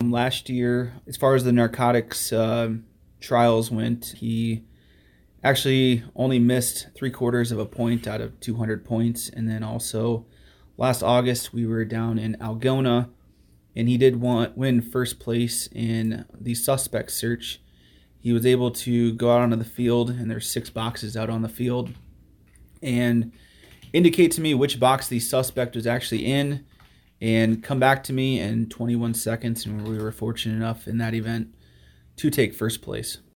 last year. As far as the narcotics trials went, he actually only missed 3/4 of a point out of 200 points. And then also last August, we were down in Algona, and he did win first place in the suspect search. He was able to go out onto the field, and there's 6 boxes out on the field, and indicate to me which box the suspect was actually in, and come back to me in 21 seconds, and we were fortunate enough in that event to take first place.